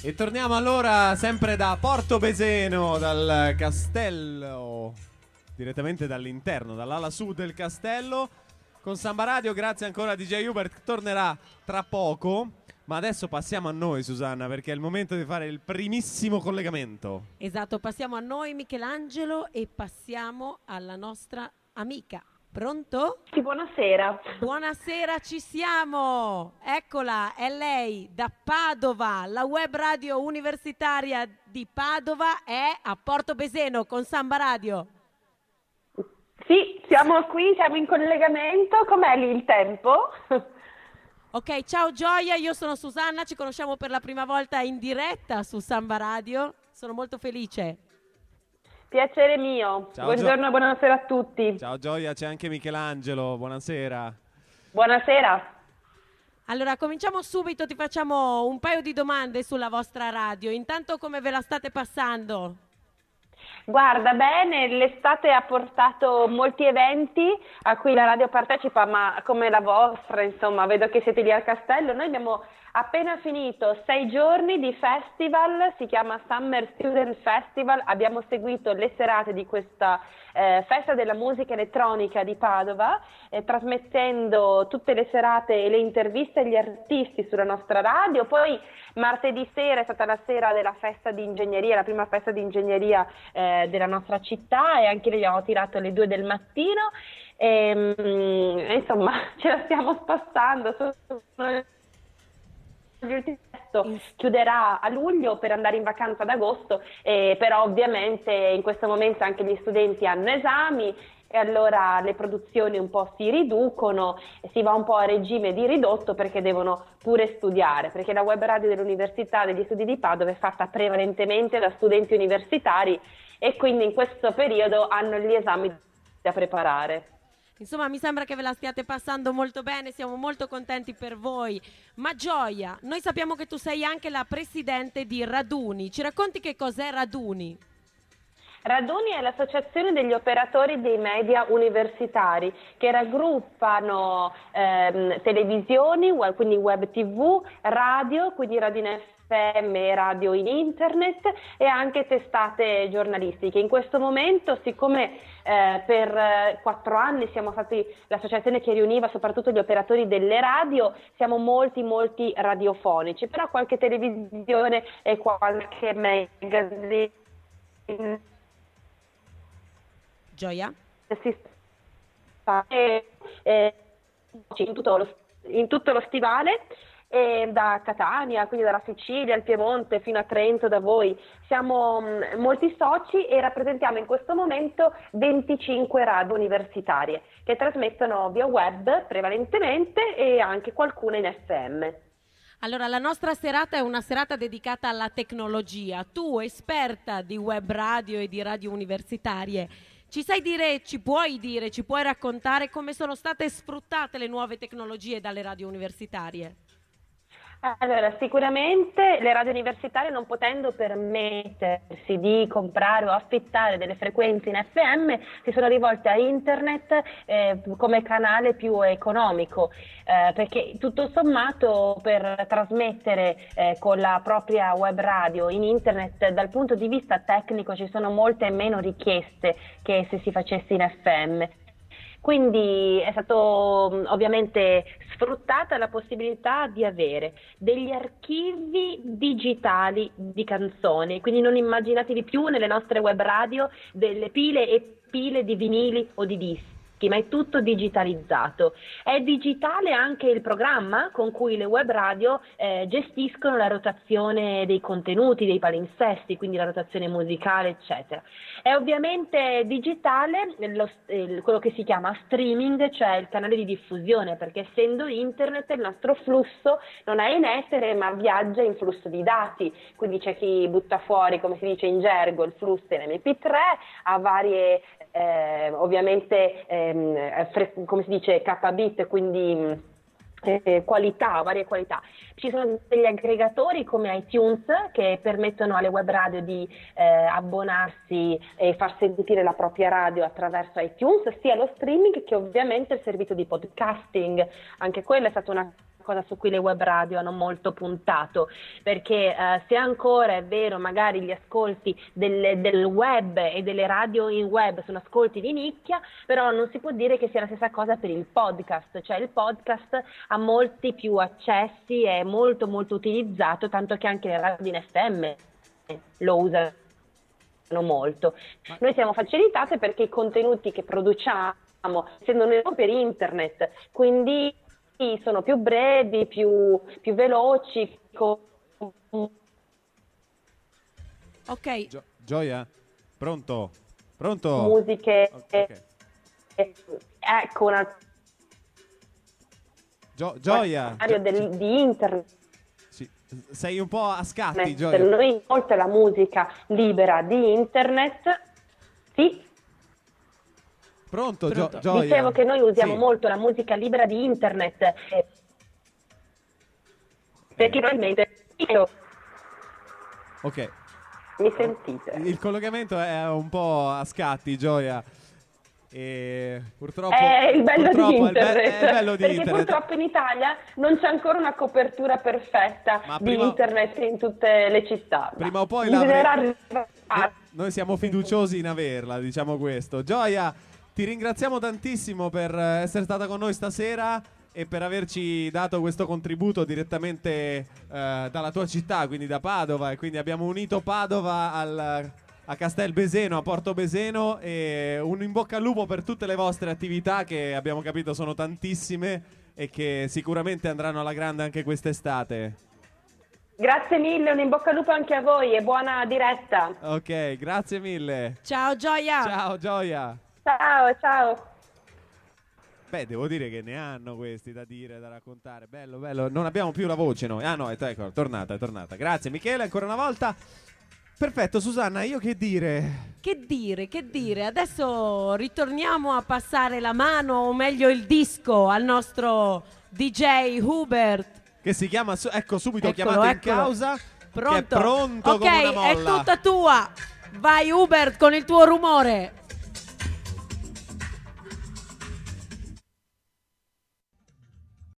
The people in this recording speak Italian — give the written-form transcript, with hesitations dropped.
E torniamo allora sempre da Portopeseno, dal castello, direttamente dall'interno, dall'ala sud del castello, con Samba Radio. Grazie ancora a DJ Hubert, tornerà tra poco. Ma adesso passiamo a noi, Susanna, perché è il momento di fare il primissimo collegamento. Esatto, passiamo a noi, Michelangelo, e passiamo alla nostra amica. Pronto? Sì, buonasera. Buonasera, ci siamo! Eccola, è lei da Padova, la web radio universitaria di Padova è a Portopeseno con Samba Radio. Sì, siamo qui, siamo in collegamento. Com'è lì il tempo? Ok, ciao Gioia, io sono Susanna, ci conosciamo per la prima volta in diretta su Samba Radio. Sono molto felice. Piacere mio. Ciao, Buongiorno e buonasera a tutti. Ciao Gioia, c'è anche Michelangelo, buonasera. Buonasera. Allora, cominciamo subito, ti facciamo un paio di domande sulla vostra radio. Intanto come ve la state passando? Guarda, bene, l'estate ha portato molti eventi a cui la radio partecipa, ma come la vostra, insomma, vedo che siete lì al castello. Noi abbiamo appena finito 6 giorni di festival, si chiama Summer Student Festival, abbiamo seguito le serate di questa festa della musica elettronica di Padova, trasmettendo tutte le serate e le interviste agli artisti sulla nostra radio. Poi martedì sera è stata la sera della festa di ingegneria, la prima festa di ingegneria della nostra città, e anche lì abbiamo tirato alle 2 del mattino, e insomma ce la stiamo spassando. Chiuderà a luglio per andare in vacanza ad agosto, però ovviamente in questo momento anche gli studenti hanno esami e allora le produzioni un po' si riducono, si va un po' a regime di ridotto perché devono pure studiare, perché la web radio dell'Università degli Studi di Padova è fatta prevalentemente da studenti universitari e quindi in questo periodo hanno gli esami da preparare. Insomma, mi sembra che ve la stiate passando molto bene, siamo molto contenti per voi. Ma Gioia, noi sappiamo che tu sei anche la presidente di Raduni. Ci racconti che cos'è Raduni? Raduni è l'associazione degli operatori dei media universitari che raggruppano televisioni, quindi web TV, radio, quindi radio in FM e radio in internet, e anche testate giornalistiche. In questo momento, siccome per 4 anni siamo stati l'associazione che riuniva soprattutto gli operatori delle radio, siamo molti radiofonici, però qualche televisione e qualche magazine. Gioia? Si sta in tutto lo stivale, da Catania, quindi dalla Sicilia al Piemonte fino a Trento da voi. Siamo molti soci e rappresentiamo in questo momento 25 radio universitarie che trasmettono via web prevalentemente e anche qualcuna in FM. Allora, la nostra serata è una serata dedicata alla tecnologia. Tu, esperta di web radio e di radio universitarie, ci puoi raccontare come sono state sfruttate le nuove tecnologie dalle radio universitarie? Allora, sicuramente le radio universitarie, non potendo permettersi di comprare o affittare delle frequenze in FM, si sono rivolte a internet come canale più economico, perché tutto sommato per trasmettere con la propria web radio in internet dal punto di vista tecnico ci sono molte meno richieste che se si facesse in FM. Quindi è stato ovviamente sfruttata la possibilità di avere degli archivi digitali di canzoni, quindi non immaginatevi più nelle nostre web radio delle pile e pile di vinili o di dischi, ma è tutto digitalizzato. È digitale anche il programma con cui le web radio gestiscono la rotazione dei contenuti, dei palinsesti, quindi la rotazione musicale, eccetera. È ovviamente digitale quello che si chiama streaming, cioè il canale di diffusione, perché essendo internet il nostro flusso non è in etere ma viaggia in flusso di dati, quindi c'è chi butta fuori, come si dice in gergo, il flusso in MP3 a varie ovviamente come si dice kbit, quindi varie qualità. Ci sono degli aggregatori come iTunes che permettono alle web radio di abbonarsi e far sentire la propria radio attraverso iTunes, sia lo streaming che ovviamente il servizio di podcasting. Anche quella è stata una cosa su cui le web radio hanno molto puntato, perché se ancora è vero magari gli ascolti del web e delle radio in web sono ascolti di nicchia, però non si può dire che sia la stessa cosa per il podcast, cioè il podcast ha molti più accessi, è molto molto utilizzato, tanto che anche le radio in FM lo usano molto. Noi siamo facilitate perché i contenuti che produciamo, essendo noi per internet, quindi sono più brevi, più veloci. Ok. Gioia? Pronto? Musiche. Okay. Ecco una Gioia. Di internet. Sì. Sei un po' a scatti, Per Gioia. noi, oltre alla musica libera di internet, sì. Pronto. Gioia? Dicevo che noi usiamo Sì. molto la musica libera di internet, perché probabilmente Ok. mi sentite. Il collegamento è un po' a scatti, Gioia. E purtroppo È il bello di internet, è il bello di perché internet. purtroppo in Italia non c'è ancora una copertura perfetta Ma di prima- internet in tutte le città. Prima o poi bisognerà arrivare. Noi siamo fiduciosi in averla, diciamo questo. Gioia, ti ringraziamo tantissimo per essere stata con noi stasera e per averci dato questo contributo direttamente dalla tua città, quindi da Padova. E quindi abbiamo unito Padova a Castelbeseno, a Portobeseno, e un in bocca al lupo per tutte le vostre attività, che abbiamo capito sono tantissime e che sicuramente andranno alla grande anche quest'estate. Grazie mille, un in bocca al lupo anche a voi e buona diretta. Ok, grazie mille. Ciao Gioia. Ciao Gioia. Ciao. Beh, devo dire che ne hanno questi da dire, da raccontare. Bello. Non abbiamo più la voce noi. Ah no, ecco, è tornata. Grazie Michele, ancora una volta. Perfetto, Susanna, io che dire? Che dire? Adesso ritorniamo a passare la mano, o meglio il disco, al nostro DJ Hubert. Che si chiama, ecco, subito Eccolo, chiamato in eccolo. causa. Pronto? Che è pronto ok, come una molla. è tutta tua. Vai Hubert con il tuo rumore.